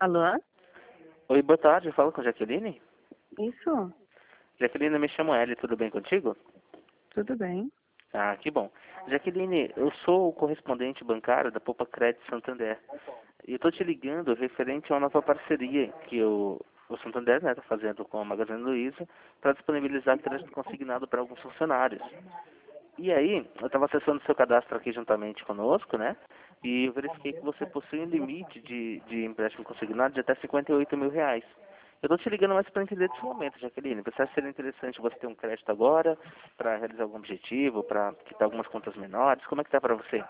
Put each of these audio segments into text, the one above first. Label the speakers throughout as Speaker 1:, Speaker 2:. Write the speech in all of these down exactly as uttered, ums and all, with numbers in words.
Speaker 1: Alô?
Speaker 2: Oi, boa tarde. Fala com a Jaqueline.
Speaker 1: Isso,
Speaker 2: Jaqueline, eu me chamo Eli. Tudo bem contigo?
Speaker 1: tudo bem.
Speaker 2: Ah, que bom. Jaqueline, eu sou o correspondente bancário da Poupa Crédito Santander. E eu estou te ligando referente a uma nova parceria que o, o Santander está fazendo com a Magazine Luiza para disponibilizar crédito consignado para alguns funcionários. E aí, eu estava acessando o seu cadastro aqui juntamente conosco, né? E eu verifiquei que você possui um limite de, de empréstimo consignado de até cinquenta e oito mil reais. Eu estou te ligando mais para entender desse momento, Jaqueline. Você acha que seria interessante você ter um crédito agora para realizar algum objetivo, para quitar algumas contas menores? Como é que está para você?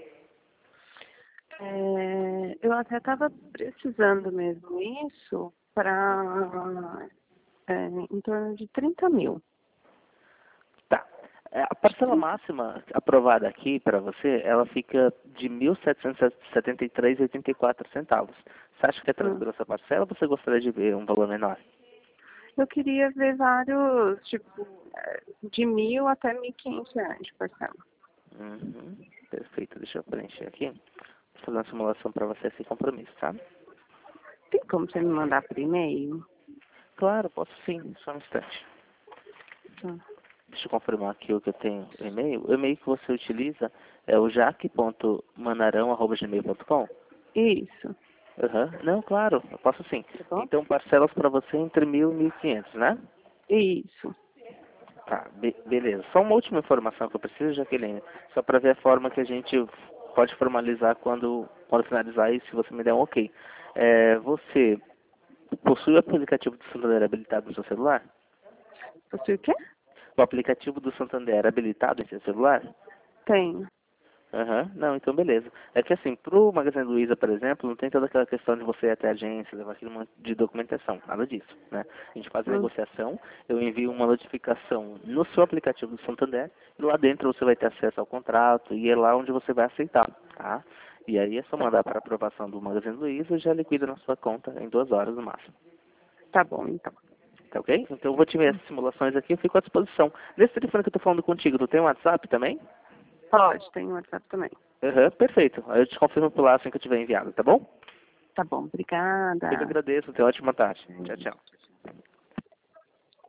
Speaker 1: É, eu até estava precisando mesmo isso para é, em torno de trinta mil.
Speaker 2: Tá. É, a parcela máxima aprovada aqui para você, ela fica de mil setecentos e setenta e três vírgula oitenta e quatro centavos. Você acha que é
Speaker 1: Hum.
Speaker 2: tranquila essa parcela ou você gostaria de ver um valor menor?
Speaker 1: Eu queria ver vários, tipo, é, de mil até mil e quinhentos reais de parcela.
Speaker 2: Uhum. Perfeito, deixa eu preencher aqui. Vou fazer uma simulação para você sem compromisso, tá?
Speaker 1: Tem como você me mandar por e-mail?
Speaker 2: Claro, posso sim, só um instante.
Speaker 1: Hum.
Speaker 2: Deixa eu confirmar aqui o que eu tenho o e-mail. O e-mail que você utiliza é o jaque ponto manarão arroba gmail ponto com?
Speaker 1: Isso,
Speaker 2: Aham. Não, claro, eu posso sim.
Speaker 1: tá bom?
Speaker 2: Então, parcelas para você entre mil e mil e quinhentos, né?
Speaker 1: Isso.
Speaker 2: Tá, be beleza. Só uma última informação que eu preciso, Jaqueline, só para ver a forma que a gente pode formalizar quando, quando finalizar e se você me der um ok. É, você possui o aplicativo do Santander habilitado no seu celular?
Speaker 1: Você o quê?
Speaker 2: O aplicativo do Santander habilitado em seu celular?
Speaker 1: Tenho.
Speaker 2: Aham, não, então beleza. É que assim, pro Magazine Luiza, por exemplo, não tem toda aquela questão de você ir até a agência, levar aquele monte de documentação, nada disso, né? A gente faz a
Speaker 1: Hum.
Speaker 2: negociação, eu envio uma notificação no seu aplicativo do Santander, e lá dentro você vai ter acesso ao contrato, e é lá onde você vai aceitar, tá? E aí é só mandar para aprovação do Magazine Luiza e já liquida na sua conta em duas horas no máximo.
Speaker 1: Tá bom, então.
Speaker 2: Tá ok? Então eu vou te ver essas simulações aqui, eu fico à disposição. Nesse telefone que eu tô falando contigo, tu tem um WhatsApp também?
Speaker 1: Pode, tem o WhatsApp também.
Speaker 2: Aham, perfeito. Aí eu te confirmo por lá assim que eu tiver enviado, tá bom?
Speaker 1: Tá bom,
Speaker 2: Eu que
Speaker 1: obrigada.
Speaker 2: agradeço. Tenha uma ótima tarde. Tchau, tchau.